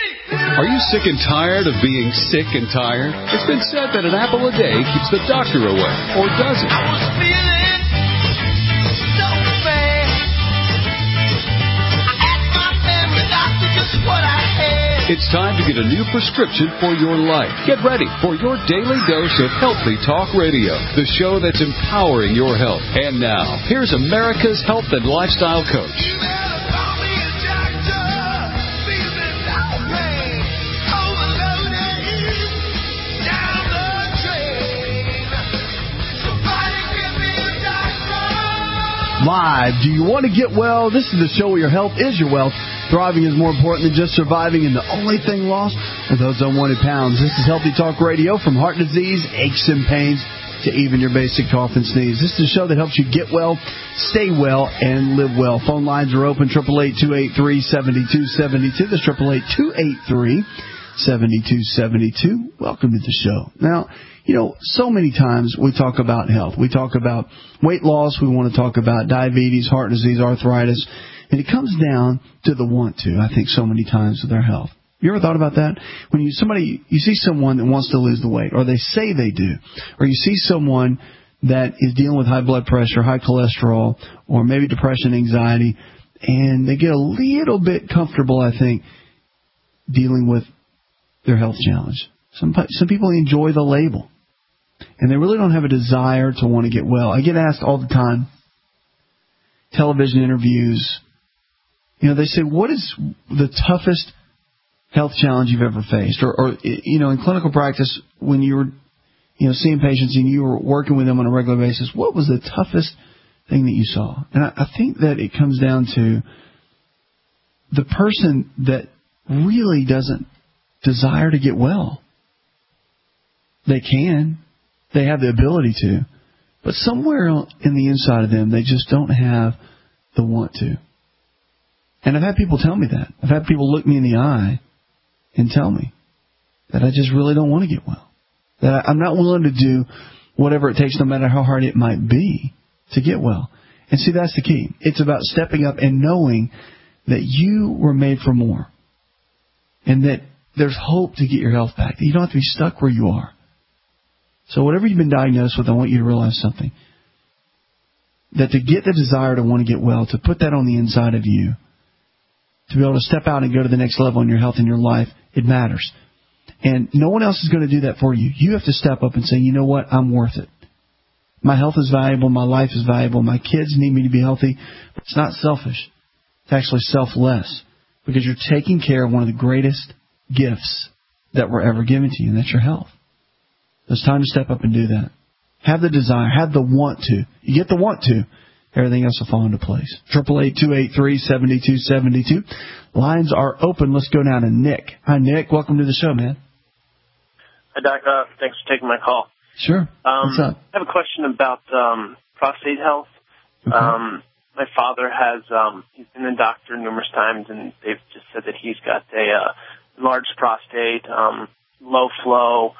Are you sick and tired of being sick and tired? It's been said that an apple a day keeps the doctor away, or does it? I was feeling so bad. I asked my family doctor just what I had. It's time to get a new prescription for your life. Get ready for your daily dose of Healthy Talk Radio, the show that's empowering your health. And now, here's America's health and lifestyle coach. Live. Do you want to get well? This is the show where your health is your wealth. Thriving is more important than just surviving, and the only thing lost are those unwanted pounds. This is Healthy Talk Radio. From heart disease, aches and pains, to even your basic cough and sneeze. This is a show that helps you get well, stay well, and live well. Phone lines are open, 888-283-7272. That's 888-283-7272. Welcome to the show. Now, you know, so many times we talk about health. We talk about weight loss. We want to talk about diabetes, heart disease, arthritis. And it comes down to the want to, I think, so many times with their health. You ever thought about that? When you see someone that wants to lose the weight, or they say they do, or you see someone that is dealing with high blood pressure, high cholesterol, or maybe depression, anxiety, and they get a little bit comfortable, I think, dealing with their health challenge. Some people enjoy the label, and they really don't have a desire to want to get well. I get asked all the time, television interviews, you know, they say, what is the toughest health challenge you've ever faced? Or you know, in clinical practice, when you were, you know, seeing patients and you were working with them on a regular basis, what was the toughest thing that you saw? And I think that it comes down to the person that really doesn't desire to get well. They can. They have the ability to. But somewhere in the inside of them, they just don't have the want to. And I've had people tell me that. I've had people look me in the eye and tell me that I just really don't want to get well. That I'm not willing to do whatever it takes, no matter how hard it might be, to get well. And see, that's the key. It's about stepping up and knowing that you were made for more. And that there's hope to get your health back. That you don't have to be stuck where you are. So whatever you've been diagnosed with, I want you to realize something. That to get the desire to want to get well, to put that on the inside of you, to be able to step out and go to the next level in your health and your life, it matters. And no one else is going to do that for you. You have to step up and say, you know what, I'm worth it. My health is valuable, my life is valuable, my kids need me to be healthy. It's not selfish. It's actually selfless. Because you're taking care of one of the greatest gifts that were ever given to you, and that's your health. It's time to step up and do that. Have the desire. Have the want to. You get the want to, everything else will fall into place. 888-283-7272. Lines are open. Let's go now to Nick. Hi, Nick. Welcome to the show, man. Hi, Doc. Thanks for taking my call. Sure. What's up? I have a question about prostate health. Okay. My father has, he's been a doctor numerous times, and they've just said that he's got a large prostate, low flow,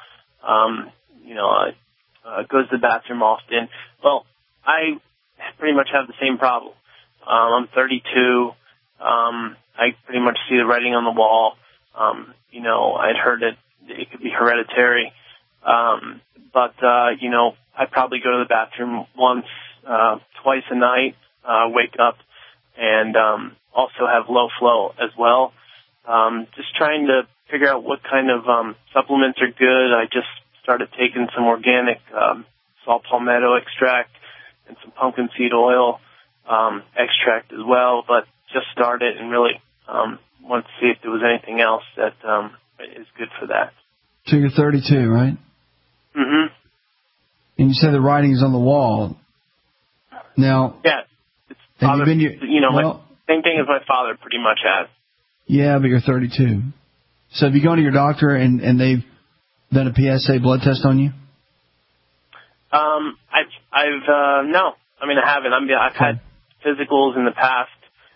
goes to the bathroom often. Well, I pretty much have the same problem. I'm 32. I pretty much see the writing on the wall. I'd heard it could be hereditary. But I probably go to the bathroom once, twice a night, wake up, and also have low flow as well. Just trying to figure out what kind of supplements are good. I just started taking some organic saw palmetto extract and some pumpkin seed oil extract as well, but just started and really wanted to see if there was anything else that is good for that. So you're 32, right? Mm-hmm. And you said the writing's on the wall. Now, yeah, it's father, same thing as my father pretty much has. Yeah, but you're 32. So have you gone to your doctor and they've done a PSA blood test on you? No. I mean, I haven't. I've had physicals in the past,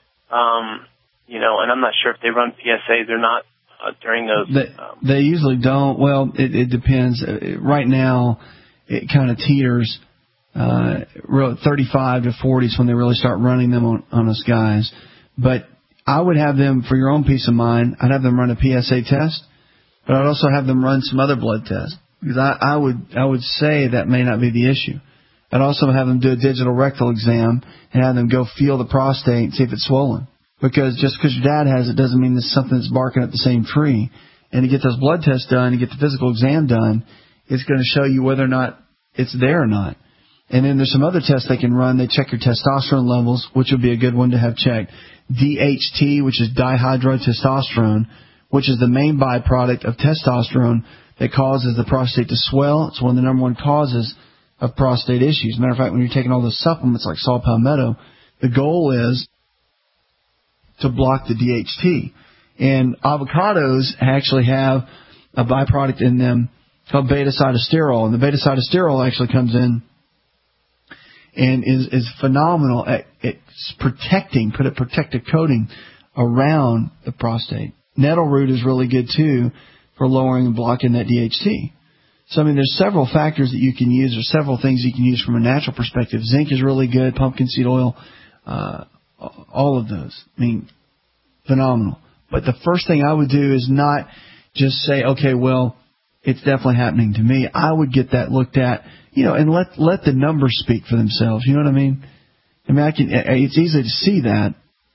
and I'm not sure if they run PSAs or not during those. They usually don't. Well, it depends. Right now, it kind of teeters. 35 to 40 is when they really start running them on us guys. But I would have them, for your own peace of mind, I'd have them run a PSA test, but I'd also have them run some other blood tests, because I would say that may not be the issue. I'd also have them do a digital rectal exam and have them go feel the prostate and see if it's swollen. Because just because your dad has it doesn't mean there's something that's barking up the same tree. And to get those blood tests done and get the physical exam done, it's going to show you whether or not it's there or not. And then there's some other tests they can run. They check your testosterone levels, which would be a good one to have checked. DHT, which is dihydrotestosterone, which is the main byproduct of testosterone that causes the prostate to swell. It's one of the number one causes of prostate issues. Matter of fact, when you're taking all those supplements like saw palmetto, the goal is to block the DHT. And avocados actually have a byproduct in them called beta-cytosterol. And the beta-cytosterol actually comes in and is phenomenal at protecting, put a protective coating around the prostate. Nettle root is really good, too, for lowering and blocking that DHT. So, I mean, there's several factors that you can use. There's several things you can use from a natural perspective. Zinc is really good, pumpkin seed oil, all of those. I mean, phenomenal. But the first thing I would do is not just say, okay, well, it's definitely happening to me. I would get that looked at, and let the numbers speak for themselves. You know what I mean? I mean, it's easy to see that,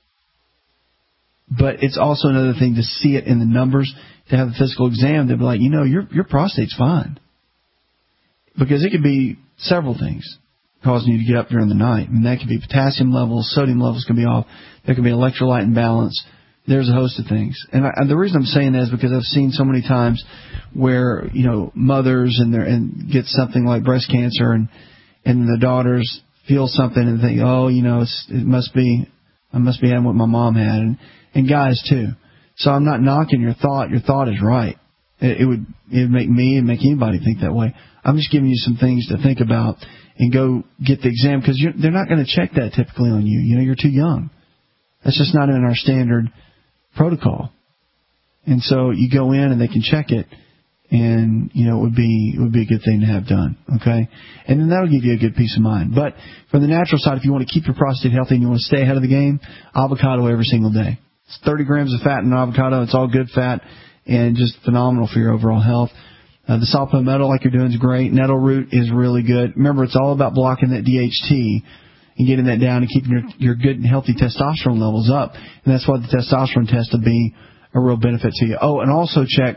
but it's also another thing to see it in the numbers, to have a physical exam. They'll be like, your prostate's fine. Because it could be several things causing you to get up during the night. I mean, that could be potassium levels, sodium levels can be off. There could be electrolyte imbalance. There's a host of things. And the reason I'm saying that is because I've seen so many times where, mothers and get something like breast cancer and the daughters feel something and think, oh, I must be having what my mom had. And guys too. So I'm not knocking your thought. Your thought is right. It would make me and make anybody think that way. I'm just giving you some things to think about and go get the exam, because they're not going to check that typically on you. You're too young. That's just not in our standard protocol. And so you go in and they can check it, and it would be a good thing to have done. Okay, and then that'll give you a good peace of mind. But from the natural side, if you want to keep your prostate healthy and you want to stay ahead of the game, avocado every single day. It's 30 grams of fat in an avocado. It's all good fat and just phenomenal for your overall health. The saw palmetto, like you're doing, is great. Nettle root is really good. Remember, it's all about blocking that DHT and getting that down and keeping your good and healthy testosterone levels up. And that's why the testosterone test will be a real benefit to you. Oh, and also check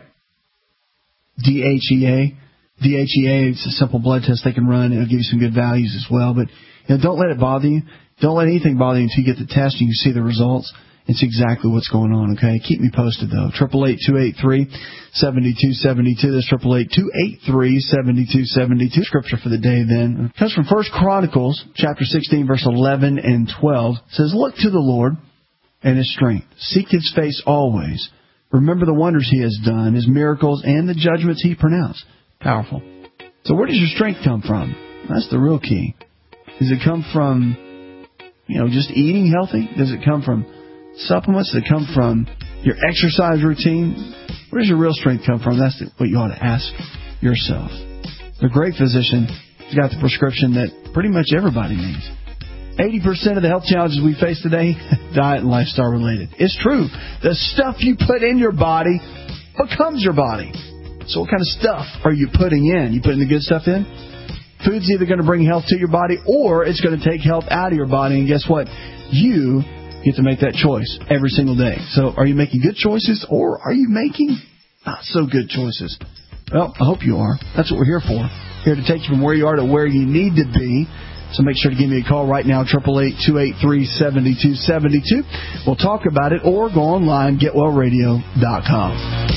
DHEA. DHEA is a simple blood test they can run. It'll give you some good values as well. But don't let it bother you. Don't let anything bother you until you get the test and you can see the results. It's exactly what's going on, okay? Keep me posted, though. 888-283-7272. That's 888-283-7272. Scripture for the day, then. It comes from 1 Chronicles, chapter 16, verse 11 and 12. It says, look to the Lord and His strength. Seek His face always. Remember the wonders He has done, His miracles, and the judgments He pronounced. Powerful. So where does your strength come from? That's the real key. Does it come from, just eating healthy? Does it come from supplements? That come from your exercise routine? Where does your real strength come from? That's what you ought to ask yourself. The great physician has got the prescription that pretty much everybody needs. 80% of the health challenges we face today, diet and lifestyle related. It's true. The stuff you put in your body becomes your body. So what kind of stuff are you putting in? You putting the good stuff in? Food's either going to bring health to your body or it's going to take health out of your body. And guess what? You get to make that choice every single day. So are you making good choices, or are you making not so good choices? Well, I hope you are. That's what we're here for. Here to take you from where you are to where you need to be. So make sure to give me a call right now, 888-283-7272. We'll talk about it, or go online, getwellradio.com.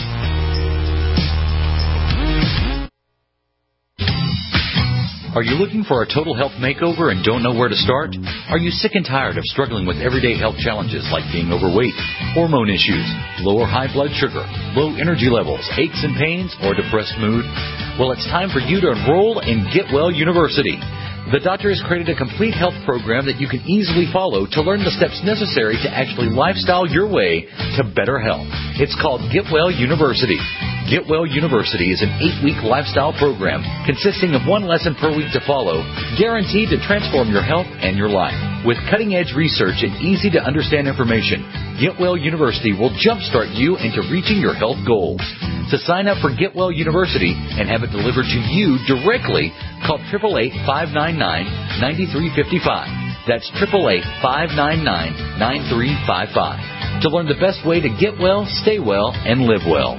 Are you looking for a total health makeover and don't know where to start? Are you sick and tired of struggling with everyday health challenges like being overweight, hormone issues, low or high blood sugar, low energy levels, aches and pains, or depressed mood? Well, it's time for you to enroll in Get Well University. The doctor has created a complete health program that you can easily follow to learn the steps necessary to actually lifestyle your way to better health. It's called Get Well University. Get Well University is an 8-week lifestyle program consisting of one lesson per week to follow, guaranteed to transform your health and your life. With cutting-edge research and easy-to-understand information, Get Well University will jumpstart you into reaching your health goals. To sign up for Get Well University and have it delivered to you directly, call 888-599-9355. That's 888-599-9355. To learn the best way to get well, stay well, and live well.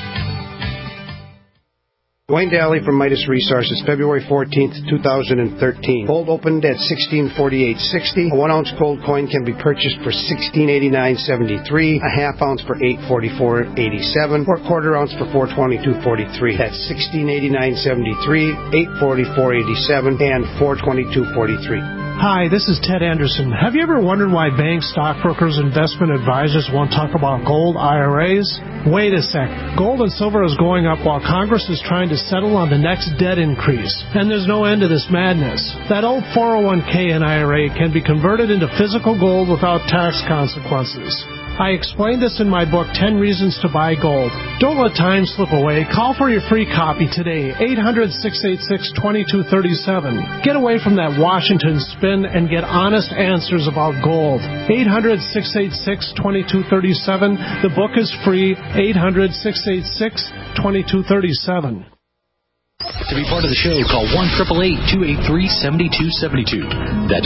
Dwayne Daly from Midas Resources, February 14th, 2013. Gold opened at $16.4860. A 1-ounce gold coin can be purchased for $16.8973, a half ounce for $8.4487, or a quarter ounce for $4.2243. That's $16.8973, $8.4487, and $4.2243. Hi, this is Ted Anderson. Have you ever wondered why banks, stockbrokers, investment advisors won't talk about gold IRAs? Wait a sec. Gold and silver is going up while Congress is trying to settle on the next debt increase. And there's no end to this madness. That old 401k and IRA can be converted into physical gold without tax consequences. I explained this in my book, 10 Reasons to Buy Gold. Don't let time slip away. Call for your free copy today, 800-686-2237. Get away from that Washington spin and get honest answers about gold. 800-686-2237. The book is free, 800-686-2237. To be part of the show, call 1-888-283-7272. That's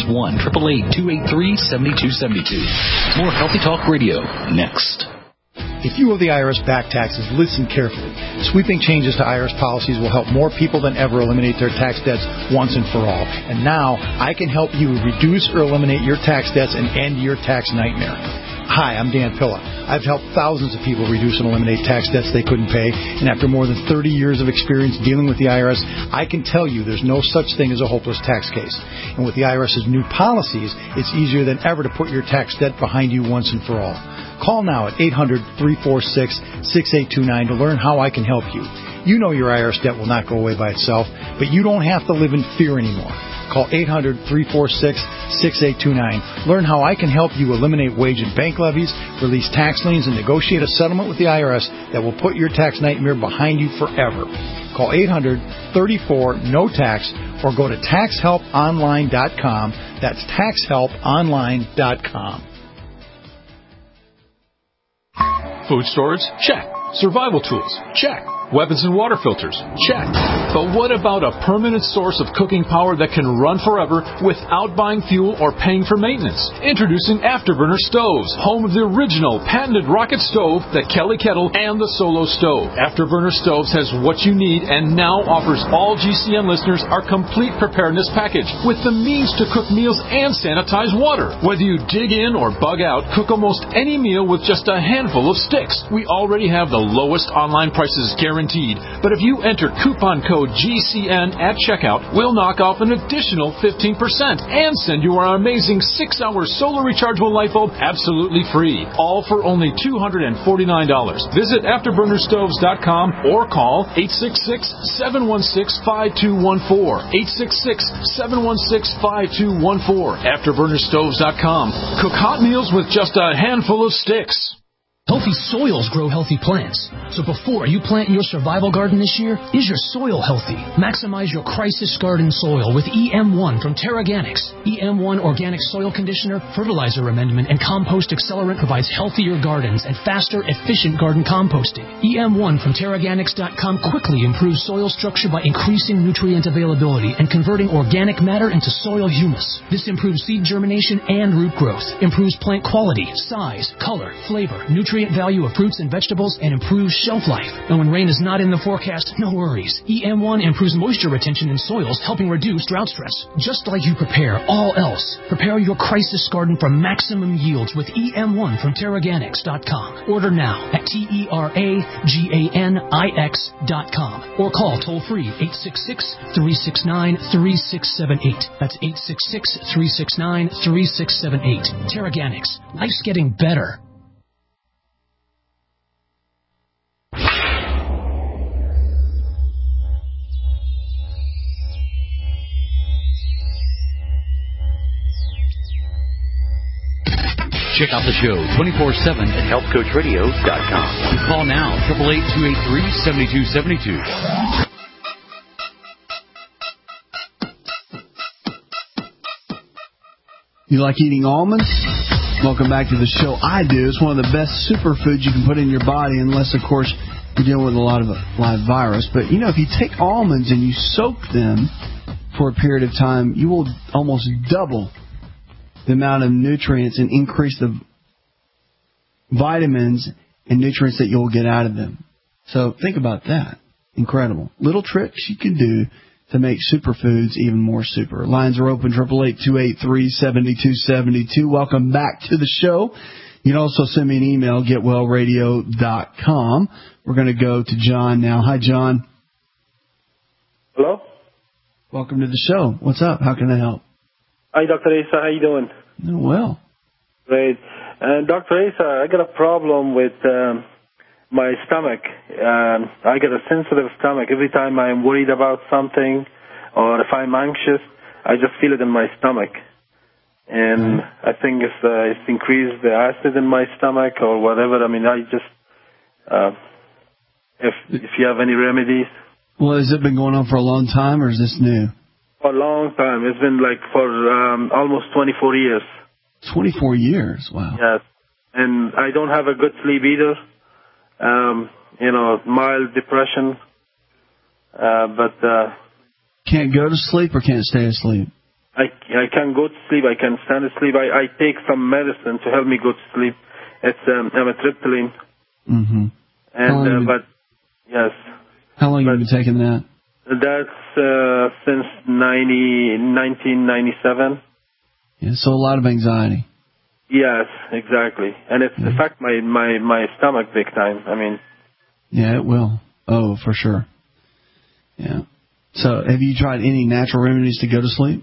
1-888-283-7272. More Healthy Talk Radio next. If you owe the IRS back taxes, listen carefully. Sweeping changes to IRS policies will help more people than ever eliminate their tax debts once and for all. And now, I can help you reduce or eliminate your tax debts and end your tax nightmare. Hi, I'm Dan Pilla. I've helped thousands of people reduce and eliminate tax debts they couldn't pay, and after more than 30 years of experience dealing with the IRS, I can tell you there's no such thing as a hopeless tax case. And with the IRS's new policies, it's easier than ever to put your tax debt behind you once and for all. Call now at 800-346-6829 to learn how I can help you. You know your IRS debt will not go away by itself, but you don't have to live in fear anymore. Call 800-346-6829. Learn how I can help you eliminate wage and bank levies, release tax liens, and negotiate a settlement with the IRS that will put your tax nightmare behind you forever. Call 800-34-NO-TAX or go to taxhelponline.com. That's taxhelponline.com. Food storage? Check. Survival tools? Check. Weapons and water filters? Check. But what about a permanent source of cooking power that can run forever without buying fuel or paying for maintenance? Introducing Afterburner Stoves, home of the original patented rocket stove, the Kelly Kettle, and the Solo Stove. Afterburner Stoves has what you need and now offers all GCN listeners our complete preparedness package with the means to cook meals and sanitize water. Whether you dig in or bug out, cook almost any meal with just a handful of sticks. We already have the lowest online prices guaranteed. But if you enter coupon code GCN at checkout, we'll knock off an additional 15% and send you our amazing 6-hour solar rechargeable light bulb absolutely free. All for only $249. Visit AfterburnerStoves.com or call 866-716-5214. 866-716-5214. AfterburnerStoves.com. Cook hot meals with just a handful of sticks. Healthy soils grow healthy plants. So before you plant your survival garden this year, is your soil healthy? Maximize your crisis garden soil with EM1 from Terraganics. EM1 Organic Soil Conditioner, Fertilizer Amendment, and Compost Accelerant provides healthier gardens and faster, efficient garden composting. EM1 from Terraganics.com quickly improves soil structure by increasing nutrient availability and converting organic matter into soil humus. This improves seed germination and root growth, improves plant quality, size, color, flavor, nutrient value of fruits and vegetables, and improves shelf life. And when rain is not in the forecast, no worries. EM1 improves moisture retention in soils, helping reduce drought stress. Just like you prepare all else, prepare your crisis garden for maximum yields with EM1 from Terraganics.com. Order now at TERAGANIX.com or call toll-free 866-369-3678. That's 866-369-3678. Terraganics. Life's getting better. Check out the show 24/7 at healthcoachradio.com. Call now, 888-283-7272. You like eating almonds? Welcome back to the show. I do. It's one of the best superfoods you can put in your body, unless, of course, you're dealing with a lot of live virus. But, you know, if you take almonds and you soak them for a period of time, you will almost double the amount of nutrients and increase the vitamins and nutrients that you'll get out of them. So think about that. Incredible. Little tricks you can do to make superfoods even more super. Lines are open, 888-283-7272. Welcome back to the show. You can also send me an email, getwellradio.com. We're going to go to John now. Hi, John. Hello? Welcome to the show. What's up? How can I help? Hi, Dr. Asa. How you doing? Well. Great. Dr. Asa, I got a problem with my stomach. I get a sensitive stomach. Every time I'm worried about something or if I'm anxious, I just feel it in my stomach. And I think it's increased the acid in my stomach or whatever. I mean, I just, if you have any remedies. Well, has it been going on for a long time or is this new? For a long time. It's been like for almost 24 years. 24 years? Wow. Yes. And I don't have a good sleep either. Mild depression, but can't go to sleep or can't stay asleep? I can go to sleep. I can stand asleep. I take some medicine to help me go to sleep. It's amitriptyline. Mm-hmm. And but yes. How long have you been taking that? That's since 1997. Yeah, so a lot of anxiety. Yes, exactly. And it's affect my stomach big time. I mean. Yeah, it will. Oh, for sure. Yeah. So have you tried any natural remedies to go to sleep?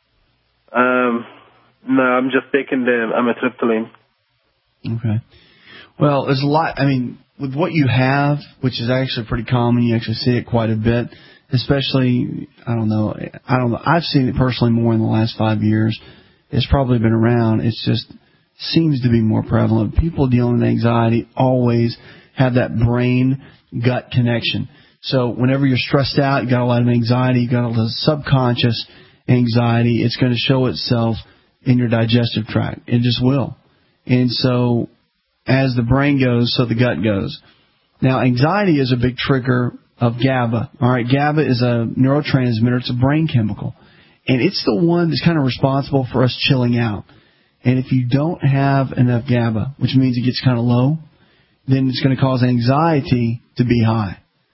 No, I'm just taking the amitriptyline. Okay. Well, there's a lot. I mean, with what you have, which is actually pretty common, you actually see it quite a bit, especially, I don't know. I've seen it personally more in the last 5 years. It's probably been around. It's just seems to be more prevalent. People dealing with anxiety always have that brain-gut connection. So whenever you're stressed out, you got a lot of anxiety, you got a lot of subconscious anxiety, it's going to show itself in your digestive tract. It just will. And so as the brain goes, so the gut goes. Now, anxiety is a big trigger of GABA. All right, GABA is a neurotransmitter. It's a brain chemical. And it's the one that's kind of responsible for us chilling out. And if you don't have enough GABA, which means it gets kind of low, then it's going to cause anxiety to be high.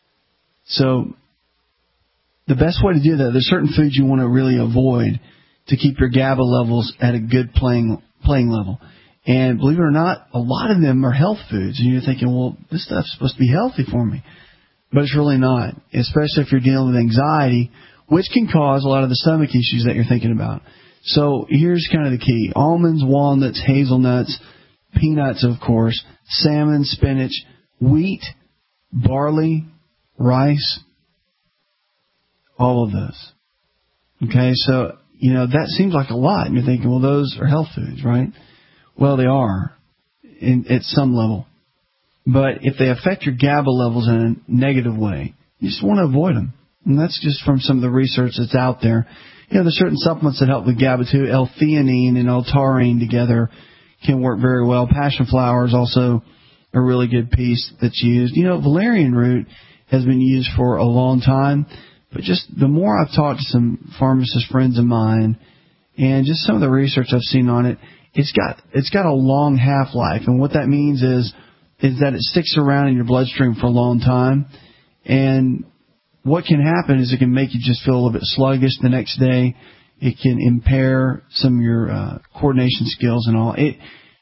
So the best way to do that, there's certain foods you want to really avoid to keep your GABA levels at a good playing level. And believe it or not, a lot of them are health foods. And you're thinking, well, this stuff's supposed to be healthy for me. But it's really not, especially if you're dealing with anxiety, which can cause a lot of the stomach issues that you're thinking about. So here's kind of the key. Almonds, walnuts, hazelnuts, peanuts, of course, salmon, spinach, wheat, barley, rice, all of those. Okay, so, that seems like a lot. And you're thinking, well, those are health foods, right? Well, they are at some level. But if they affect your GABA levels in a negative way, you just want to avoid them. And that's just from some of the research that's out there. There's certain supplements that help with GABA too. L-theanine and L-taurine together can work very well. Passion flower is also a really good piece that's used. Valerian root has been used for a long time. But just the more I've talked to some pharmacist friends of mine and just some of the research I've seen on it, it's got a long half-life. And what that means is that it sticks around in your bloodstream for a long time. And what can happen is it can make you just feel a little bit sluggish the next day. It can impair some of your coordination skills and all. I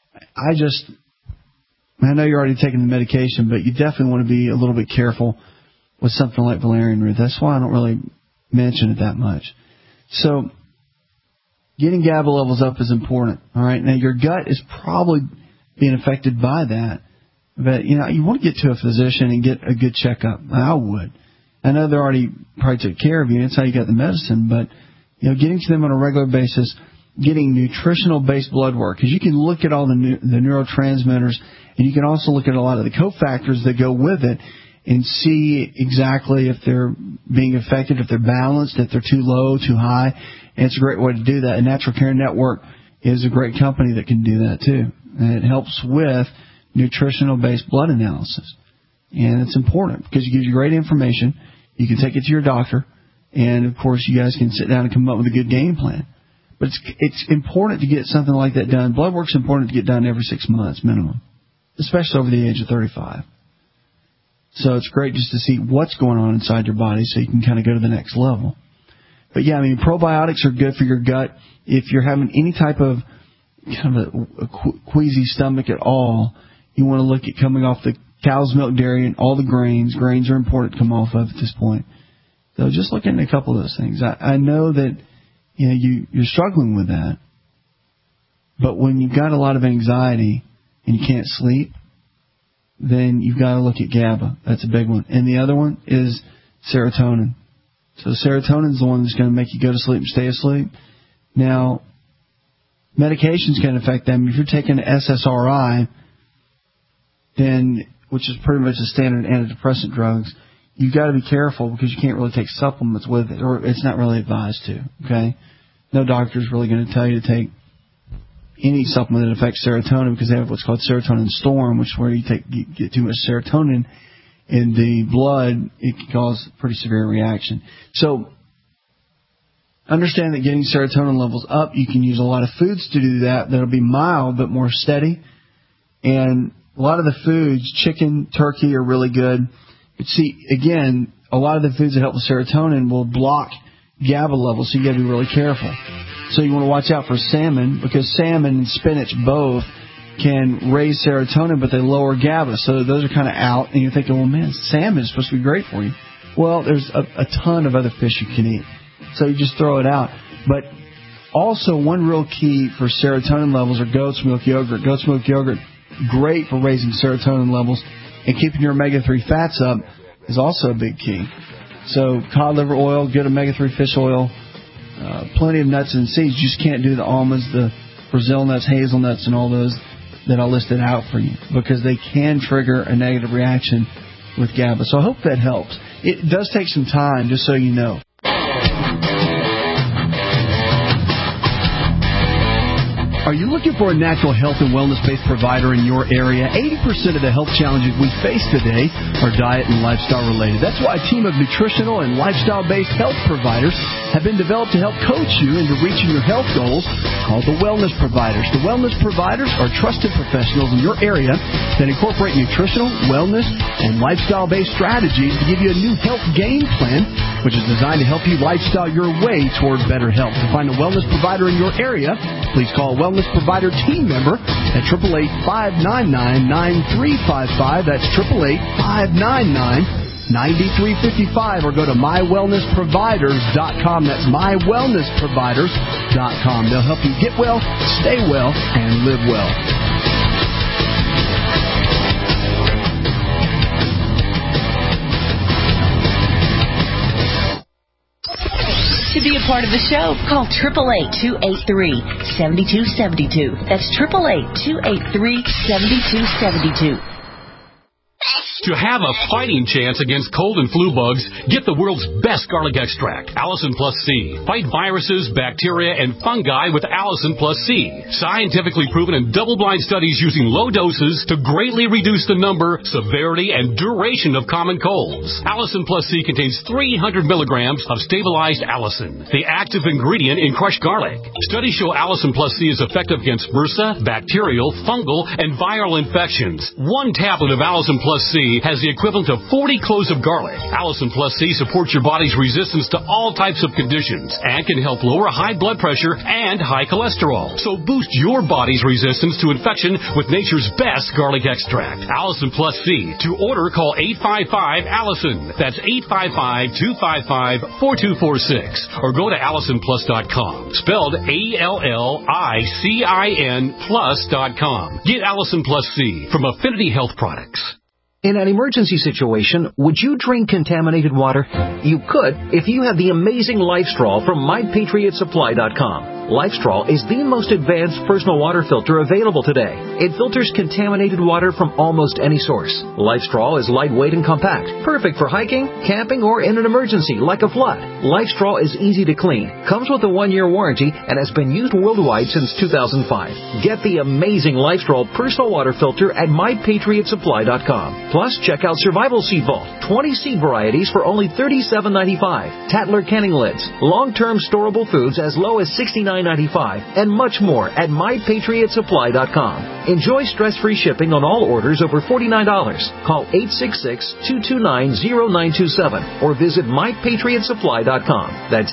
know you're already taking the medication, but you definitely want to be a little bit careful with something like valerian root. That's why I don't really mention it that much. So getting GABA levels up is important. All right. Now, your gut is probably being affected by that. But, you want to get to a physician and get a good checkup. I would. I know they already probably took care of you. That's how you got the medicine. But, getting to them on a regular basis, getting nutritional-based blood work. Because you can look at all the neurotransmitters, and you can also look at a lot of the cofactors that go with it and see exactly if they're being affected, if they're balanced, if they're too low, too high. And it's a great way to do that. And Natural Care Network is a great company that can do that too. And it helps with nutritional-based blood analysis. And it's important because it gives you great information. You can take it to your doctor. And, of course, you guys can sit down and come up with a good game plan. But it's important to get something like that done. Blood work's important to get done every 6 months minimum, especially over the age of 35. So it's great just to see what's going on inside your body so you can kind of go to the next level. But, yeah, I mean, probiotics are good for your gut. If you're having any type of kind of a queasy stomach at all, you want to look at coming off the cow's milk, dairy, and all the grains. Grains are important to come off of at this point. So just look into a couple of those things. I know that you're struggling with that. But when you've got a lot of anxiety and you can't sleep, then you've got to look at GABA. That's a big one. And the other one is serotonin. So serotonin is the one that's going to make you go to sleep and stay asleep. Now, medications can affect them. If you're taking SSRI, then, which is pretty much the standard antidepressant drugs, you've got to be careful because you can't really take supplements with it, or it's not really advised to, okay? No doctor's really going to tell you to take any supplement that affects serotonin because they have what's called serotonin storm, which is where you get too much serotonin in the blood, it can cause a pretty severe reaction. So understand that getting serotonin levels up, you can use a lot of foods to do that. That'll be mild but more steady. And a lot of the foods, chicken, turkey, are really good. But see, again, a lot of the foods that help with serotonin will block GABA levels, so you got to be really careful. So you want to watch out for salmon, because salmon and spinach both can raise serotonin, but they lower GABA. So those are kind of out, and you're thinking, well, man, salmon is supposed to be great for you. Well, there's a ton of other fish you can eat. So you just throw it out. But also, one real key for serotonin levels are goat's milk yogurt. Goat's milk yogurt, great for raising serotonin levels. And keeping your omega-3 fats up is also a big key. So cod liver oil, good omega-3 fish oil, plenty of nuts and seeds. You just can't do the almonds, the Brazil nuts, hazelnuts, and all those that I listed out for you, because they can trigger a negative reaction with GABA. So I hope that helps. It does take some time, just so you know. Are you looking for a natural health and wellness-based provider in your area? 80% of the health challenges we face today are diet and lifestyle related. That's why a team of nutritional and lifestyle-based health providers have been developed to help coach you into reaching your health goals, called the Wellness Providers. The Wellness Providers are trusted professionals in your area that incorporate nutritional, wellness, and lifestyle-based strategies to give you a new health game plan, which is designed to help you lifestyle your way toward better health. To find a wellness provider in your area, please call a Wellness Provider team member at 888-599-9355. That's 888-599-9355. Or go to mywellnessproviders.com. That's mywellnessproviders.com. They'll help you get well, stay well, and live well. To be a part of the show, call 888-283-7272. That's 888-283-7272. To have a fighting chance against cold and flu bugs, get the world's best garlic extract, Allison Plus C. Fight viruses, bacteria, and fungi with Allison Plus C. Scientifically proven in double-blind studies using low doses to greatly reduce the number, severity, and duration of common colds. Allison Plus C contains 300 milligrams of stabilized allicin, the active ingredient in crushed garlic. Studies show Allison Plus C is effective against MRSA, bacterial, fungal, and viral infections. One tablet of Allison Plus C has the equivalent of 40 cloves of garlic. Allison Plus C supports your body's resistance to all types of conditions and can help lower high blood pressure and high cholesterol. So boost your body's resistance to infection with nature's best garlic extract, Allison Plus C. To order, call 855-ALLISON. That's 855-255-4246. Or go to AllisonPlus.com. Spelled ALLICIN plus.com. Get Allison Plus C from Affinity Health Products. In an emergency situation, would you drink contaminated water? You could if you had the amazing Life Straw from MyPatriotSupply.com. LifeStraw is the most advanced personal water filter available today. It filters contaminated water from almost any source. LifeStraw is lightweight and compact, perfect for hiking, camping, or in an emergency like a flood. LifeStraw is easy to clean, comes with a 1-year warranty, and has been used worldwide since 2005. Get the amazing LifeStraw personal water filter at MyPatriotSupply.com. Plus, check out Survival Seed Vault, 20 seed varieties for only $37.95. Tatler canning lids, long-term storable foods as low as $69.95, and much more at MyPatriotSupply.com. Enjoy stress-free shipping on all orders over $49. Call 866-229-0927 or visit MyPatriotSupply.com. That's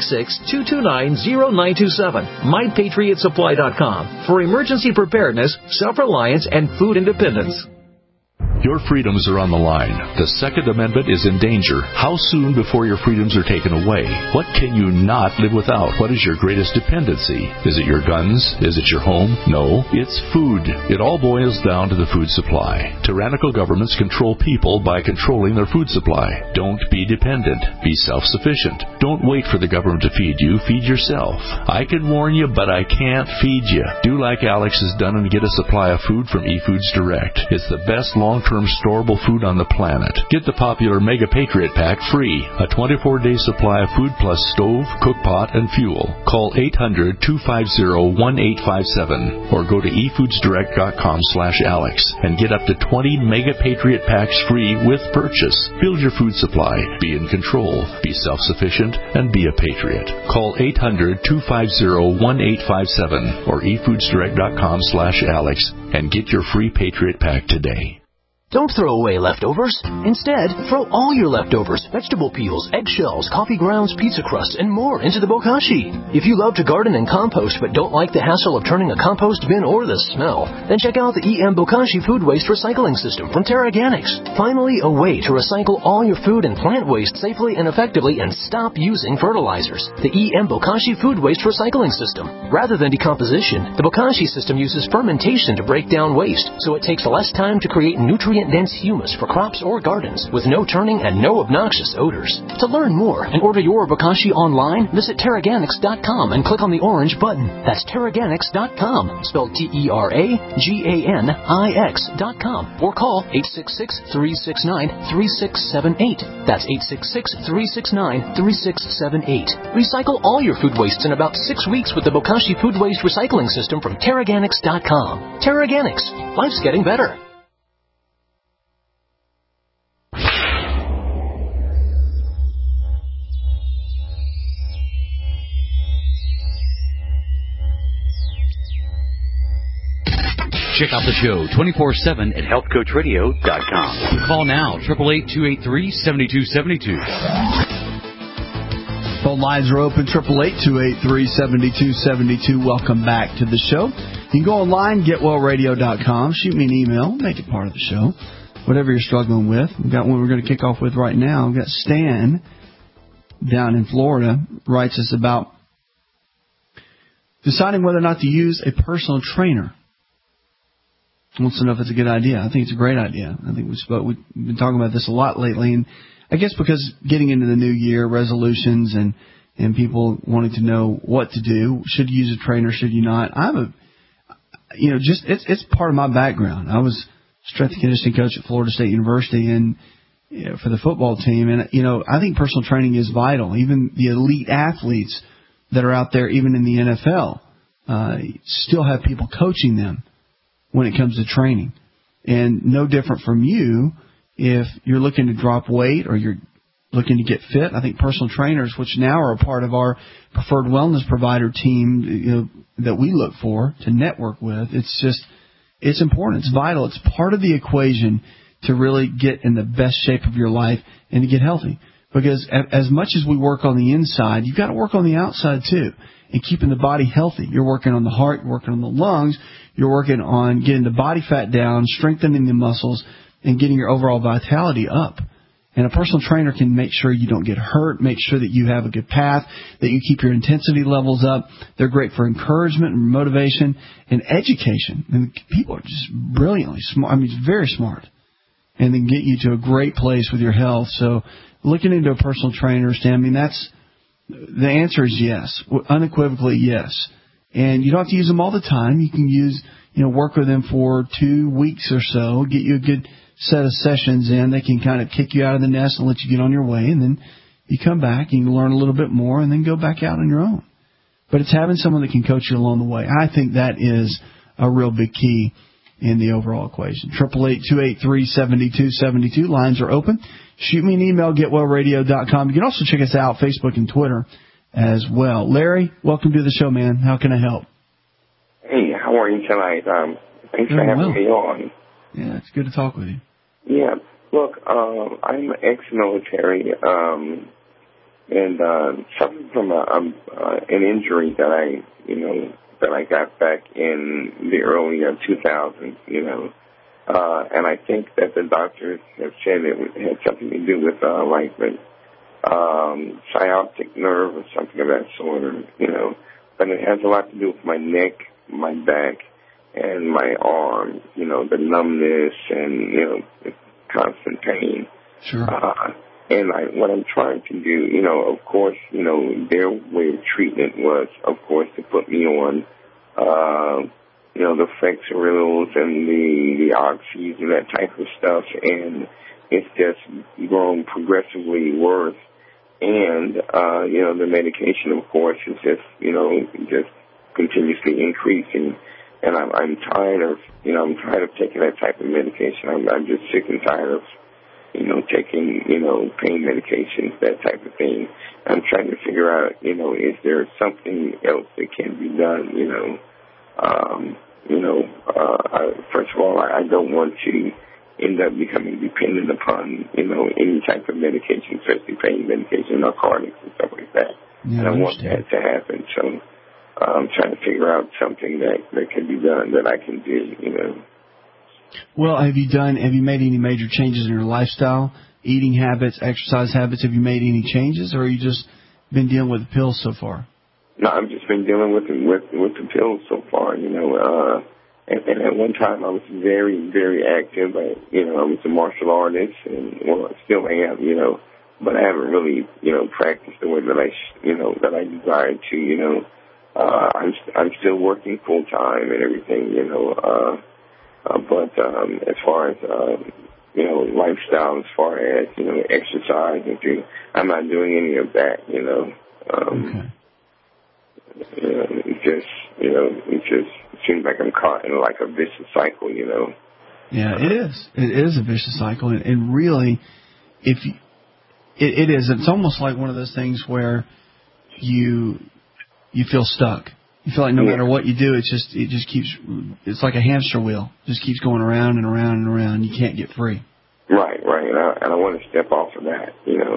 866-229-0927. MyPatriotSupply.com for emergency preparedness, self-reliance, and food independence. Your freedoms are on the line. The Second Amendment is in danger. How soon before your freedoms are taken away? What can you not live without? What is your greatest dependency? Is it your guns? Is it your home? No, it's food. It all boils down to the food supply. Tyrannical governments control people by controlling their food supply. Don't be dependent. Be self-sufficient. Don't wait for the government to feed you. Feed yourself. I can warn you, but I can't feed you. Do like Alex has done and get a supply of food from eFoods Direct. It's the best long-term storable food on the planet. Get the popular Mega Patriot Pack free. A 24-day supply of food plus stove, cook pot, and fuel. Call 800-250-1857 or go to efoodsdirect.com/Alex and get up to 20 Mega Patriot Packs free with purchase. Build your food supply. Be in control. Be self-sufficient and be a patriot. Call 800-250-1857 or efoodsdirect.com/Alex and get your free Patriot Pack today. Don't throw away leftovers. Instead, throw all your leftovers, vegetable peels, eggshells, coffee grounds, pizza crusts, and more into the bokashi. If you love to garden and compost but don't like the hassle of turning a compost bin or the smell, then check out the EM Bokashi Food Waste Recycling System from TerraGanix. Finally, a way to recycle all your food and plant waste safely and effectively and stop using fertilizers. The EM Bokashi Food Waste Recycling System. Rather than decomposition, the Bokashi system uses fermentation to break down waste, so it takes less time to create nutrient-dense humus for crops or gardens with no turning and no obnoxious odors. To learn more and order your Bokashi online, visit TerraGanix.com and click on the orange button. That's TerraGanix.com, spelled TerraGanix.com, or call 866-369-3678. That's 866-369-3678. Recycle all your food wastes in about 6 weeks with the Bokashi Food Waste Recycling System from TerraGanix.com. TerraGanix. Life's getting better. Check out the show 24/7 at healthcoachradio.com. Call now, 888-283-7272. Phone lines are open, 888-283-7272. Welcome back to the show. You can go online, getwellradio.com. Shoot me an email. Make it part of the show. Whatever you're struggling with. We've got one we're going to kick off with right now. We've got Stan down in Florida writes us about deciding whether or not to use a personal trainer. Wants to know if it's a good idea. I think it's a great idea. I think we've been talking about this a lot lately, and I guess because getting into the new year, resolutions and people wanting to know what to do. Should you use a trainer? Should you not? It's part of my background. I was strength and conditioning coach at Florida State University and for the football team, and I think personal training is vital. Even the elite athletes that are out there, even in the NFL, still have people coaching them when it comes to training. And no different from you, if you're looking to drop weight or you're looking to get fit, I think personal trainers, which now are a part of our preferred wellness provider team, that we look for to network with, it's important. It's vital. It's part of the equation to really get in the best shape of your life and to get healthy. Because as much as we work on the inside, you've got to work on the outside too. And keeping the body healthy. You're working on the heart, you're working on the lungs, you're working on getting the body fat down, strengthening the muscles, and getting your overall vitality up. And a personal trainer can make sure you don't get hurt, make sure that you have a good path, that you keep your intensity levels up. They're great for encouragement and motivation and education. And people are just brilliantly smart. Very smart. And then get you to a great place with your health. So looking into a personal trainer, Stan, The answer is yes, unequivocally yes. And you don't have to use them all the time. You can work with them for 2 weeks or so, get you a good set of sessions in. They can kind of kick you out of the nest and let you get on your way, and then you come back and you learn a little bit more and then go back out on your own. But it's having someone that can coach you along the way. I think that is a real big key in the overall equation. 888-283-7272. Lines are open. Shoot me an email, getwellradio.com. You can also check us out, Facebook and Twitter as well. Larry, welcome to the show, man. How can I help? Hey, how are you tonight? Thanks for having me on. Yeah, it's good to talk with you. Yeah. Look, I'm ex-military, and suffering from an injury that I got back in the early 2000s, and I think that the doctors have said it had something to do with like the sciatic nerve or something of that sort, but it has a lot to do with my neck, my back, and my arm, the numbness and, the constant pain. Sure. And what I'm trying to do, of course, their way of treatment was, of course, to put me on, the Flexerils and the Oxys and that type of stuff, and it's just grown progressively worse. And, the medication, of course, is just continuously increasing. And I'm tired of taking that type of medication. I'm just sick and tired of, taking, pain medications, that type of thing. I'm trying to figure out, is there something else that can be done, first of all, I don't want to end up becoming dependent upon, any type of medication, especially pain medication, narcotics and stuff like that. Yeah, and I want that to happen. So I'm trying to figure out something that can be done that I can do, Well, have you made any major changes in your lifestyle, eating habits, exercise habits? Have you made any changes, or have you just been dealing with the pills so far? No, I've just been dealing with the pills so far, and at one time I was very, very active. I was a martial artist, and I still am, but I haven't really, practiced the way that that I desired to, I'm still working full time and everything, but as far as lifestyle, as far as exercise and things, I'm not doing any of that. Okay. It just seems like I'm caught in like a vicious cycle. Yeah, it is. It is a vicious cycle, and really, it is. It's almost like one of those things where you feel stuck. You feel like no matter what you do, it just keeps. It's like a hamster wheel. It just keeps going around and around and around. You can't get free. Right. And I want to step off of that.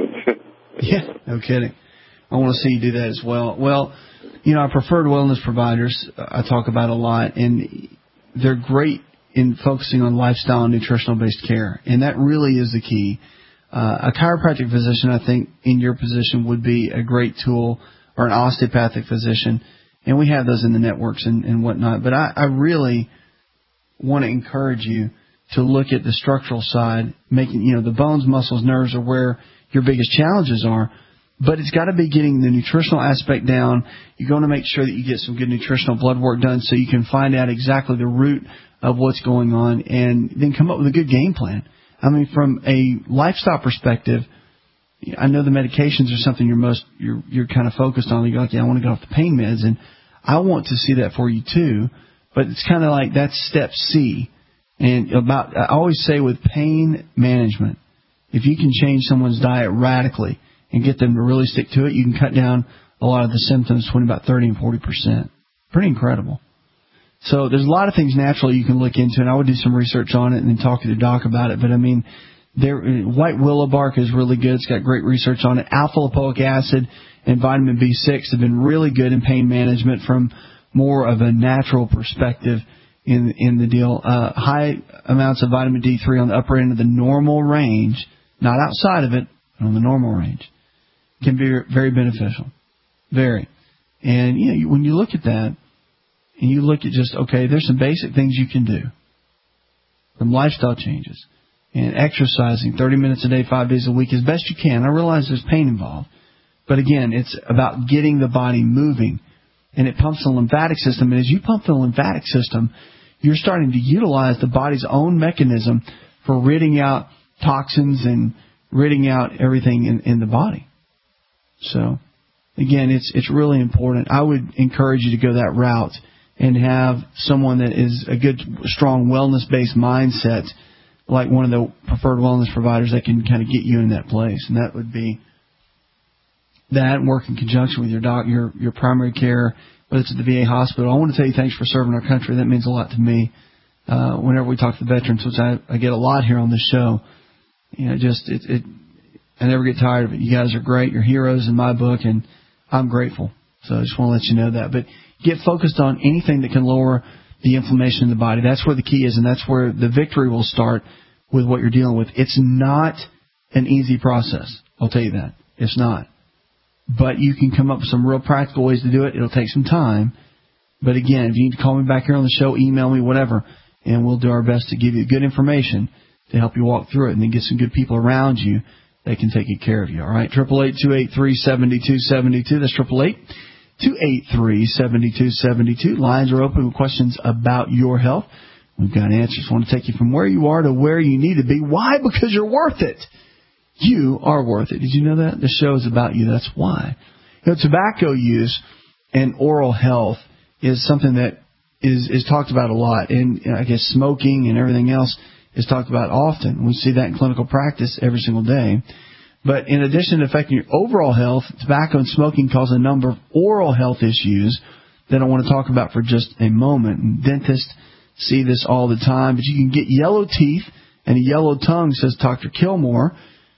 Yeah, no kidding. I want to see you do that as well. Well, our preferred wellness providers I talk about a lot, and they're great in focusing on lifestyle and nutritional-based care, and that really is the key. A chiropractic physician, I think, in your position would be a great tool, or an osteopathic physician, and we have those in the networks and whatnot. But I really want to encourage you to look at the structural side, making, the bones, muscles, nerves are where your biggest challenges are. But it's got to be getting the nutritional aspect down. You're going to make sure that you get some good nutritional blood work done so you can find out exactly the root of what's going on and then come up with a good game plan. I mean, from a lifestyle perspective, I know the medications are something you're kind of focused on. You go, okay, I want to get off the pain meds, and I want to see that for you too. But it's kind of like that's step C. And I always say with pain management, if you can change someone's diet radically and get them to really stick to it, you can cut down a lot of the symptoms between about 30 and 40%. Pretty incredible. So there's a lot of things naturally you can look into, and I would do some research on it and then talk to the doc about it. But, I mean, white willow bark is really good. It's got great research on it. Alpha-lipoic acid and vitamin B6 have been really good in pain management from more of a natural perspective in the deal. High amounts of vitamin D3 on the upper end of the normal range, not outside of it, but on the normal range, can be very beneficial. Very. And, when you look at that, and you look at just, okay, there's some basic things you can do. Some lifestyle changes. And exercising 30 minutes a day, 5 days a week as best you can. I realize there's pain involved. But again, it's about getting the body moving. And it pumps the lymphatic system. And as you pump the lymphatic system, you're starting to utilize the body's own mechanism for ridding out toxins and ridding out everything in the body. So, again, it's really important. I would encourage you to go that route and have someone that is a good, strong, wellness-based mindset, like one of the preferred wellness providers that can kind of get you in that place. And that would be that, and work in conjunction with your doctor, your primary care, whether it's at the VA hospital. I want to tell you thanks for serving our country. That means a lot to me. Whenever we talk to veterans, which I get a lot here on this show, I never get tired of it. You guys are great. You're heroes in my book, and I'm grateful. So I just want to let you know that. But get focused on anything that can lower the inflammation in the body. That's where the key is, and that's where the victory will start with what you're dealing with. It's not an easy process. I'll tell you that. It's not. But you can come up with some real practical ways to do it. It'll take some time. But again, if you need to call me back here on the show, email me, whatever, and we'll do our best to give you good information to help you walk through it, and then get some good people around you that can take good care of you. All right, 888-283-7272. That's 888-283-7272. Lines are open with questions about your health. We've got answers. We want to take you from where you are to where you need to be. Why? Because you're worth it. You are worth it. Did you know that? The show is about you. That's why. Tobacco use and oral health is something that is talked about a lot. And I guess smoking and everything else is talked about often. We see that in clinical practice every single day. But in addition to affecting your overall health, tobacco and smoking cause a number of oral health issues that I want to talk about for just a moment. And dentists see this all the time. But you can get yellow teeth and a yellow tongue, says Dr. Kilmore,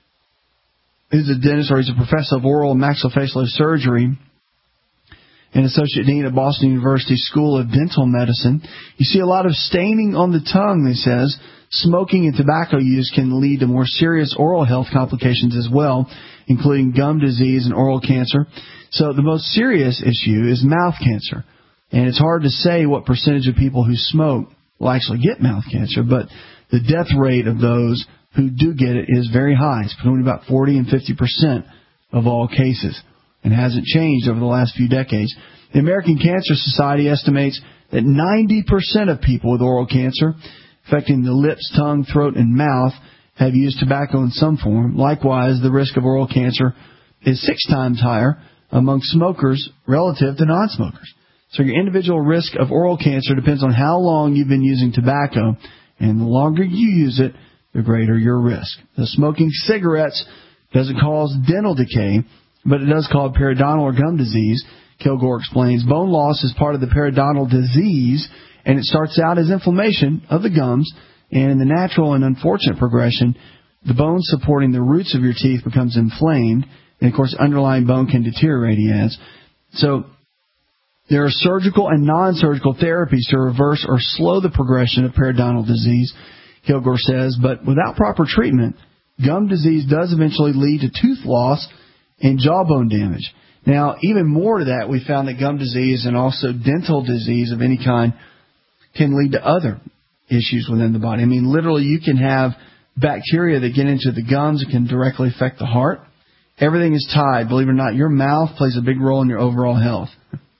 who's a dentist, or he's a professor of oral and maxillofacial surgery and associate dean at Boston University School of Dental Medicine. You see a lot of staining on the tongue, he says. Smoking and tobacco use can lead to more serious oral health complications as well, including gum disease and oral cancer. So the most serious issue is mouth cancer. And it's hard to say what percentage of people who smoke will actually get mouth cancer, but the death rate of those who do get it is very high. It's between about 40 and 50% of all cases, and hasn't changed over the last few decades. The American Cancer Society estimates that 90% of people with oral cancer, affecting the lips, tongue, throat, and mouth, have used tobacco in some form. Likewise, the risk of oral cancer is 6 times higher among smokers relative to non-smokers. So your individual risk of oral cancer depends on how long you've been using tobacco, and the longer you use it, the greater your risk. The smoking cigarettes doesn't cause dental decay, but it does cause periodontal or gum disease. Kilgore explains bone loss is part of the periodontal disease, and it starts out as inflammation of the gums, and in the natural and unfortunate progression, the bone supporting the roots of your teeth becomes inflamed, and of course underlying bone can deteriorate, he adds. So there are surgical and non-surgical therapies to reverse or slow the progression of periodontal disease, Kilgore says, but without proper treatment, gum disease does eventually lead to tooth loss and jawbone damage. Now, even more to that, we found that gum disease and also dental disease of any kind can lead to other issues within the body. I mean, literally, you can have bacteria that get into the gums and can directly affect the heart. Everything is tied. Believe it or not, your mouth plays a big role in your overall health.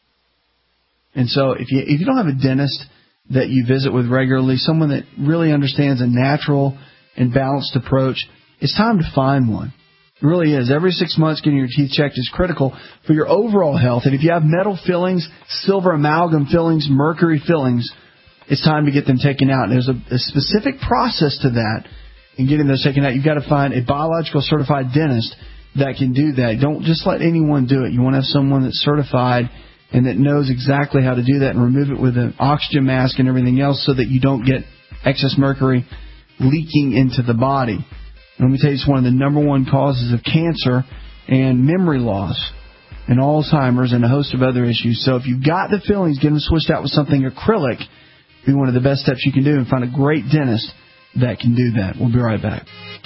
And so if you don't have a dentist that you visit with regularly, someone that really understands a natural and balanced approach, it's time to find one. It really is. Every 6 months getting your teeth checked is critical for your overall health. And if you have metal fillings, silver amalgam fillings, mercury fillings, it's time to get them taken out. And there's a specific process to that in getting those taken out. You've got to find a biological certified dentist that can do that. Don't just let anyone do it. You want to have someone that's certified and that knows exactly how to do that and remove it with an oxygen mask and everything else so that you don't get excess mercury leaking into the body. And let me tell you, it's one of the number one causes of cancer and memory loss and Alzheimer's and a host of other issues. So if you've got the fillings, get them switched out with something acrylic. Be one of the best steps you can do, and find a great dentist that can do that. We'll be right back.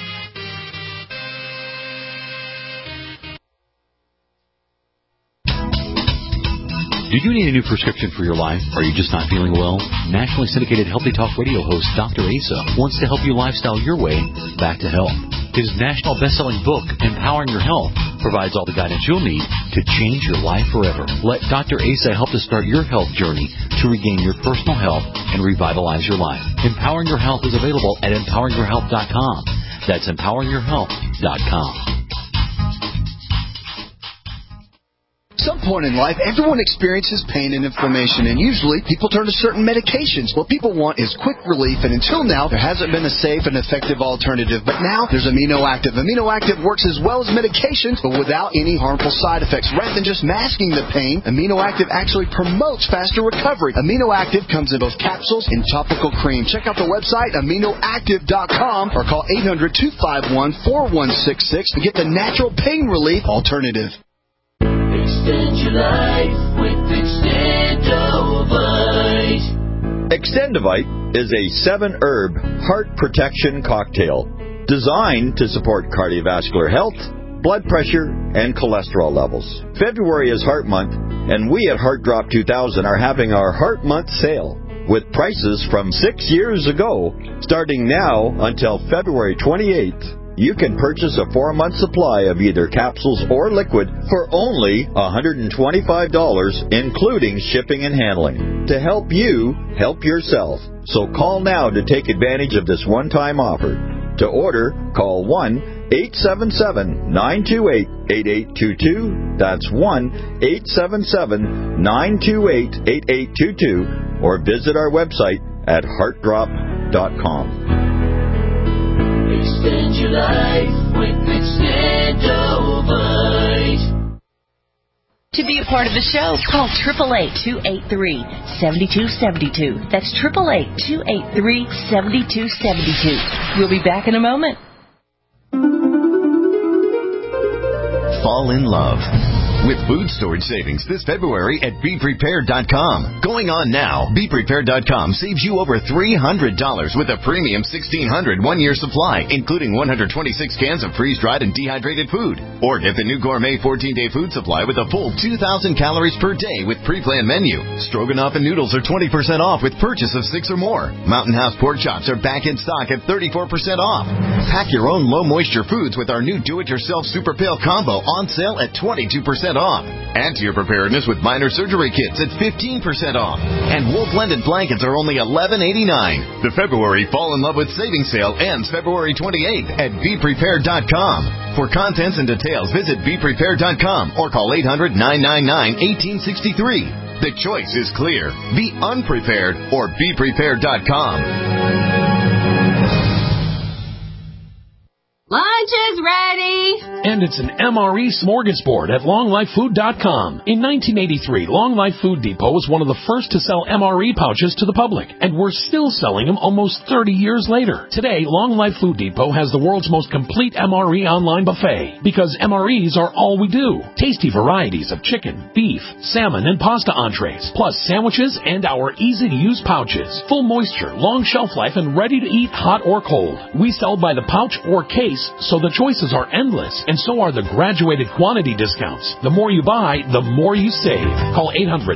Do you need a new prescription for your life? Are you just not feeling well? Nationally syndicated Healthy Talk radio host Dr. Asa wants to help you lifestyle your way back to health. His national best-selling book, Empowering Your Health, provides all the guidance you'll need to change your life forever. Let Dr. Asa help to start your health journey to regain your personal health and revitalize your life. Empowering Your Health is available at empoweringyourhealth.com. That's empoweringyourhealth.com. At some point in life, everyone experiences pain and inflammation, and usually people turn to certain medications. What people want is quick relief, and until now, there hasn't been a safe and effective alternative. But now, there's Amino Active. Amino Active works as well as medications, but without any harmful side effects. Rather than just masking the pain, Amino Active actually promotes faster recovery. Amino Active comes in both capsules and topical cream. Check out the website, aminoactive.com, or call 800-251-4166 to get the natural pain relief alternative. Extend your life with Extendovite. Extendovite is a 7-herb heart protection cocktail designed to support cardiovascular health, blood pressure, and cholesterol levels. February is Heart Month, and we at Heart Drop 2000 are having our Heart Month sale with prices from 6 years ago, starting now until February 28th. You can purchase a 4-month supply of either capsules or liquid for only $125, including shipping and handling, to help you help yourself. So call now to take advantage of this one-time offer. To order, call 1-877-928-8822. That's 1-877-928-8822. Or visit our website at heartdrop.com. Extend your life with Extendovite. To be a part of the show, call 888-283-7272. That's 888-283-7272. We'll be back in a moment. Fall in love with food storage savings this February at BePrepared.com. Going on now, BePrepared.com saves you over $300 with a premium 1,600 one-year supply, including 126 cans of freeze-dried and dehydrated food. Or get the new gourmet 14-day food supply with a full 2,000 calories per day with pre-planned menu. Stroganoff and noodles are 20% off with purchase of 6 or more. Mountain House pork chops are back in stock at 34% off. Pack your own low-moisture foods with our new do-it-yourself Super Pail combo on sale at 22% off. Add to your preparedness with minor surgery kits at 15% off. And wool blended blankets are only $11.89. The February Fall in Love with Savings Sale ends February 28th at BePrepared.com. For contents and details, visit BePrepared.com or call 800-999-1863. The choice is clear. Be unprepared or BePrepared.com. Lunch is ready! And it's an MRE smorgasbord at LongLifeFood.com. In 1983, Long Life Food Depot was one of the first to sell MRE pouches to the public, and we're still selling them almost 30 years later. Today, Long Life Food Depot has the world's most complete MRE online buffet, because MREs are all we do. Tasty varieties of chicken, beef, salmon, and pasta entrees, plus sandwiches and our easy-to-use pouches. Full moisture, long shelf life, and ready to eat hot or cold. We sell by the pouch or case, so the choices are endless, and so are the graduated quantity discounts. The more you buy, the more you save. Call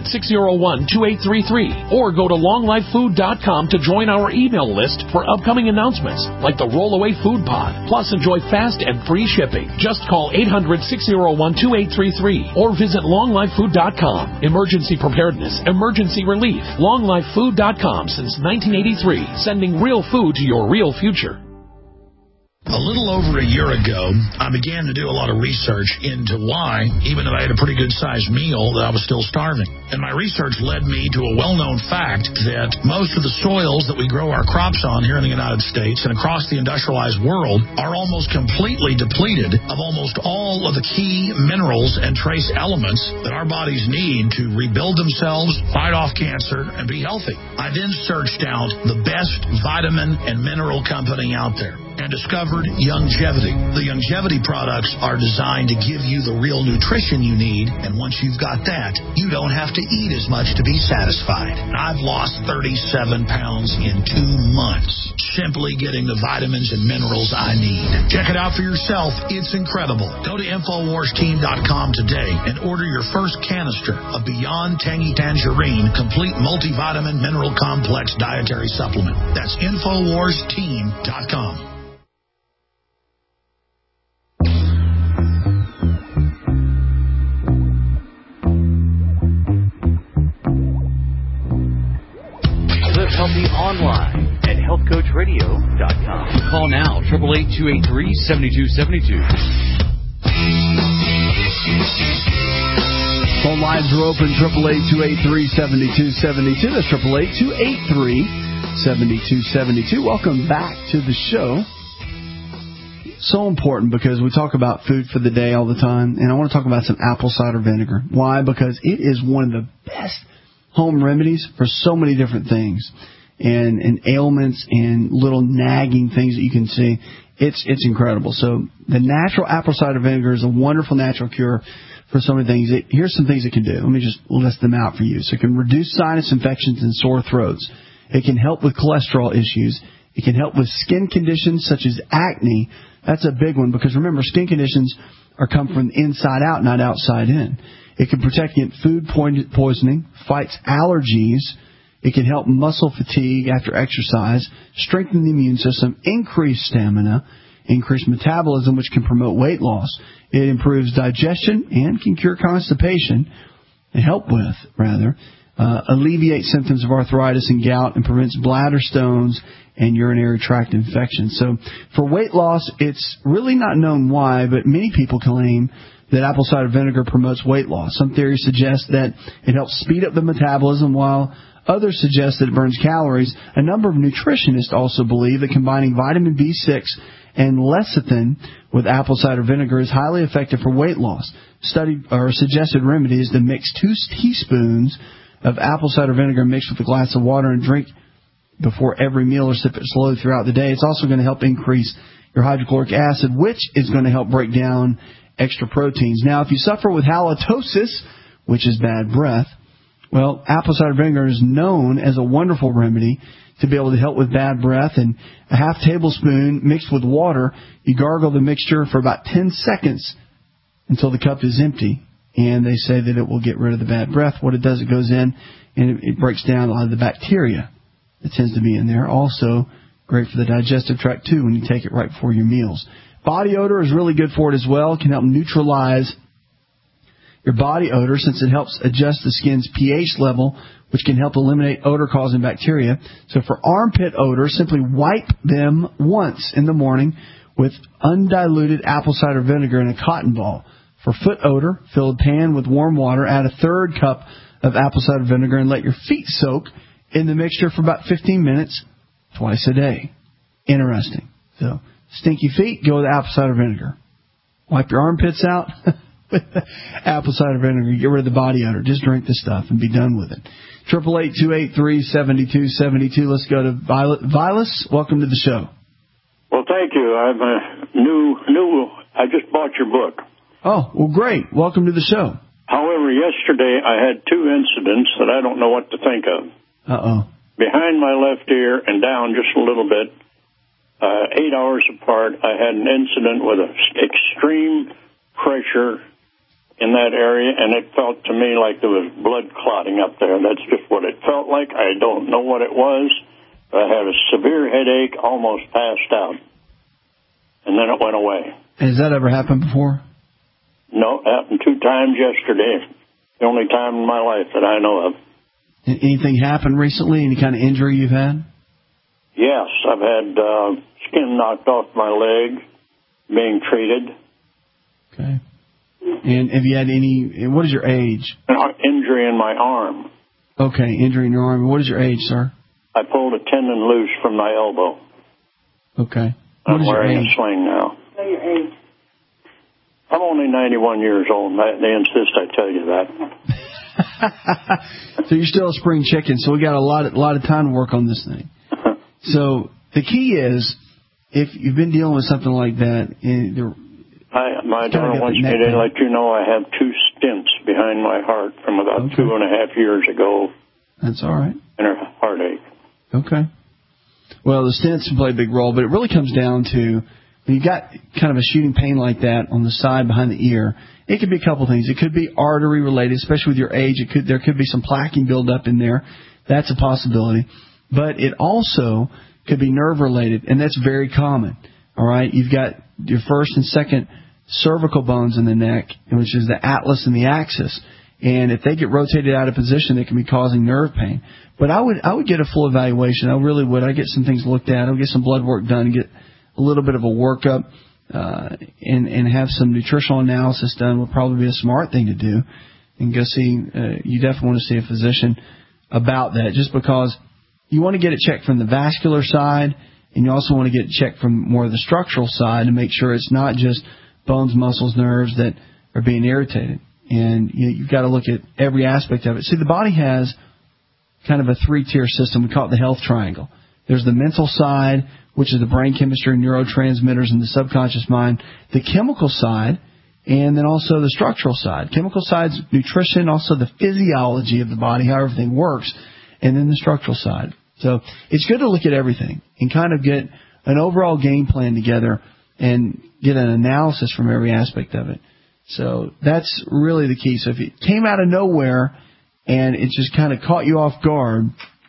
800-601-2833 or go to longlifefood.com to join our email list for upcoming announcements like the Rollaway Food Pod. Plus, enjoy fast and free shipping. Just call 800-601-2833 or visit longlifefood.com. Emergency preparedness, emergency relief. longlifefood.com since 1983, sending real food to your real future. A little over a year ago, I began to do a lot of research into why, even though I had a pretty good-sized meal, that I was still starving. And my research led me to a well-known fact that most of the soils that we grow our crops on here in the United States and across the industrialized world are almost completely depleted of almost all of the key minerals and trace elements that our bodies need to rebuild themselves, fight off cancer, and be healthy. I then searched out the best vitamin and mineral company out there and discovered Youngevity. The Youngevity products are designed to give you the real nutrition you need, and once you've got that, you don't have to eat as much to be satisfied. I've lost 37 pounds in 2 months, simply getting the vitamins and minerals I need. Check it out for yourself. It's incredible. Go to InfoWarsTeam.com today and order your first canister of Beyond Tangy Tangerine Complete Multivitamin Mineral Complex Dietary Supplement. That's InfoWarsTeam.com. Call now, 888-283-7272. Phone lines are open, 888-283-7272. That's 888-283-7272. Welcome back to the show. So important because we talk about food for the day all the time, and I want to talk about some apple cider vinegar. Why? Because it is one of the best home remedies for so many different things and ailments and little nagging things that you can see. It's incredible. So the natural apple cider vinegar is a wonderful natural cure for so many things. Here's some things it can do. Let me just list them out for you. So it can reduce sinus infections and sore throats. It can help with cholesterol issues. It can help with skin conditions such as acne. That's a big one because, remember, skin conditions come from the inside out, not outside in. It can protect against food poisoning, fights allergies. It can help muscle fatigue after exercise, strengthen the immune system, increase stamina, increase metabolism, which can promote weight loss. It improves digestion and can cure constipation, alleviate symptoms of arthritis and gout, and prevents bladder stones and urinary tract infections. So for weight loss, it's really not known why, but many people claim that apple cider vinegar promotes weight loss. Some theories suggest that it helps speed up the metabolism, while others suggest that it burns calories. A number of nutritionists also believe that combining vitamin B6 and lecithin with apple cider vinegar is highly effective for weight loss. Suggested remedy is to mix 2 teaspoons of apple cider vinegar mixed with a glass of water and drink before every meal or sip it slowly throughout the day. It's also going to help increase your hydrochloric acid, which is going to help break down extra proteins. Now, if you suffer with halitosis, which is bad breath, well, apple cider vinegar is known as a wonderful remedy to be able to help with bad breath. And a half tablespoon mixed with water, you gargle the mixture for about 10 seconds until the cup is empty. And they say that it will get rid of the bad breath. What it does, it goes in and it breaks down a lot of the bacteria that tends to be in there. Also, great for the digestive tract, too, when you take it right before your meals. Body odor is really good for it as well. It can help neutralize your body odor since it helps adjust the skin's pH level, which can help eliminate odor-causing bacteria. So for armpit odor, simply wipe them once in the morning with undiluted apple cider vinegar in a cotton ball. For foot odor, fill a pan with warm water, add a 1/3 cup of apple cider vinegar, and let your feet soak in the mixture for about 15 minutes twice a day. Interesting. So, stinky feet, go with apple cider vinegar. Wipe your armpits out with apple cider vinegar. Get rid of the body odor. Just drink the stuff and be done with it. 888-283-7272. Let's go to Violet. Vilas, welcome to the show. Well, thank you. I'm I just bought your book. Oh, well, great. Welcome to the show. However, yesterday I had 2 incidents that I don't know what to think of. Uh-oh. Behind my left ear and down just a little bit, 8 hours apart, I had an incident with extreme pressure in that area, and it felt to me like there was blood clotting up there. That's just what it felt like. I don't know what it was. I had a severe headache, almost passed out, and then it went away. Has that ever happened before? No, it happened 2 times yesterday. The only time in my life that I know of. Anything happened recently? Any kind of injury you've had? Yes, I've had skin knocked off my leg, being treated. Okay. And have you had any, what is your age? Injury in my arm. Okay, injury in your arm. What is your age, sir? I pulled a tendon loose from my elbow. Okay. What I'm is your wearing age? a sling now. Know your age. I'm only 91 years old, and they insist I tell you that. So you're still a spring chicken, so we got a lot of time to work on this thing. So the key is, if you've been dealing with something like that, my daughter wants me to let you know I have 2 stents behind my heart from about 2.5 years ago. That's all right. And a heartache. Okay. Well, the stents play a big role, but it really comes down to when you got kind of a shooting pain like that on the side behind the ear. It could be a couple things. It could be artery related, especially with your age. There could be some plaquing buildup in there. That's a possibility. But it also could be nerve related, and that's very common. All right, you've got your first and second cervical bones in the neck, which is the atlas and the axis. And if they get rotated out of position, it can be causing nerve pain. But I would get a full evaluation. I really would. I'd get some things looked at. I'll get some blood work done and get a little bit of a workup and have some nutritional analysis done would probably be a smart thing to do. And go see, you definitely want to see a physician about that, just because you want to get it checked from the vascular side, and you also want to get it checked from more of the structural side to make sure it's not just bones, muscles, nerves that are being irritated. And you've got to look at every aspect of it. See, the body has kind of a three-tier system. We call it the health triangle. There's the mental side, which is the brain chemistry, neurotransmitters, and the subconscious mind. The chemical side, and then also the structural side. Chemical side's nutrition, also the physiology of the body, how everything works, and then the structural side. So it's good to look at everything and kind of get an overall game plan together and get an analysis from every aspect of it. So that's really the key. So if it came out of nowhere and it just kind of caught you off guard,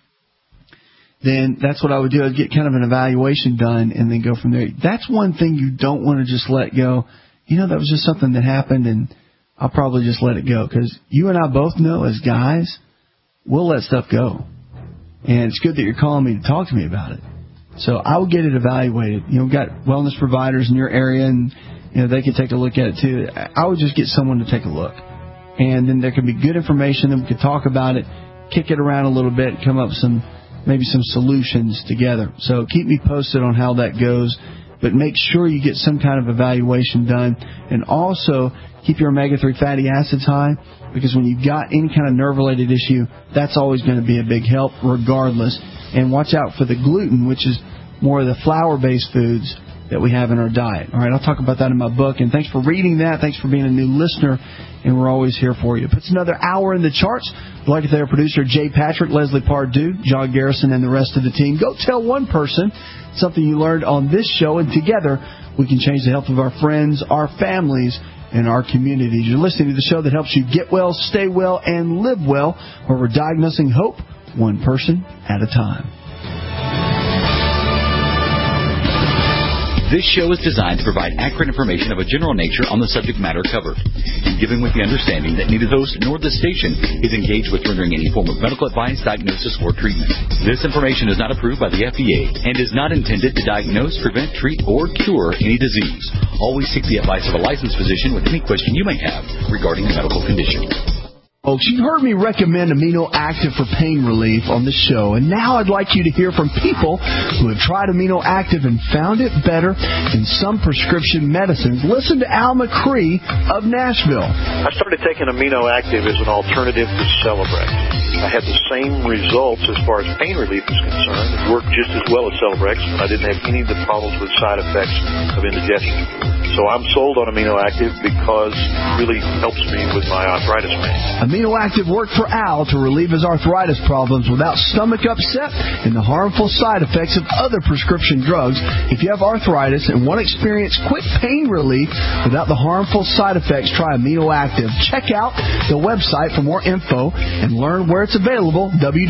then that's what I would do. I'd get kind of an evaluation done and then go from there. That's one thing you don't want to just let go. That was just something that happened, and I'll probably just let it go. Because you and I both know, as guys, we'll let stuff go. And it's good that you're calling me to talk to me about it. So I will get it evaluated. We've got wellness providers in your area, and they can take a look at it too. I would just get someone to take a look. And then there can be good information, and we could talk about it, kick it around a little bit, come up with maybe some solutions together. So keep me posted on how that goes. But make sure you get some kind of evaluation done. And also keep your omega-3 fatty acids high, because when you've got any kind of nerve-related issue, that's always going to be a big help regardless. And watch out for the gluten, which is more of the flour-based foods that we have in our diet. All right, I'll talk about that in my book. And thanks for reading that. Thanks for being a new listener. And we're always here for you. Puts another hour in the charts. I'd like to thank our producer, Jay Patrick, Leslie Pardue, John Garrison, and the rest of the team. Go tell one person something you learned on this show, and together we can change the health of our friends, our families, and our communities. You're listening to the show that helps you get well, stay well, and live well, where we're diagnosing hope one person at a time. This show is designed to provide accurate information of a general nature on the subject matter covered, and given with the understanding that neither the host nor the station is engaged with rendering any form of medical advice, diagnosis, or treatment. This information is not approved by the FDA and is not intended to diagnose, prevent, treat, or cure any disease. Always seek the advice of a licensed physician with any question you may have regarding a medical condition. Folks, you've heard me recommend Amino Active for pain relief on the show, and now I'd like you to hear from people who have tried Amino Active and found it better than some prescription medicines. Listen to Al McCree of Nashville. I started taking Amino Active as an alternative to Celebrex. I had the same results as far as pain relief is concerned. It worked just as well as Celebrex, but I didn't have any of the problems with side effects of indigestion. So I'm sold on Amino Active because it really helps me with my arthritis pain. Amino Active worked for Al to relieve his arthritis problems without stomach upset and the harmful side effects of other prescription drugs. If you have arthritis and want to experience quick pain relief without the harmful side effects, try Amino Active. Check out the website for more info and learn where it's available,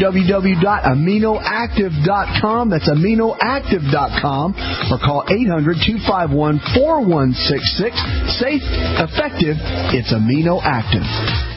www.aminoactive.com. That's aminoactive.com, or call 800-251-4166. Safe, effective, it's Amino Active.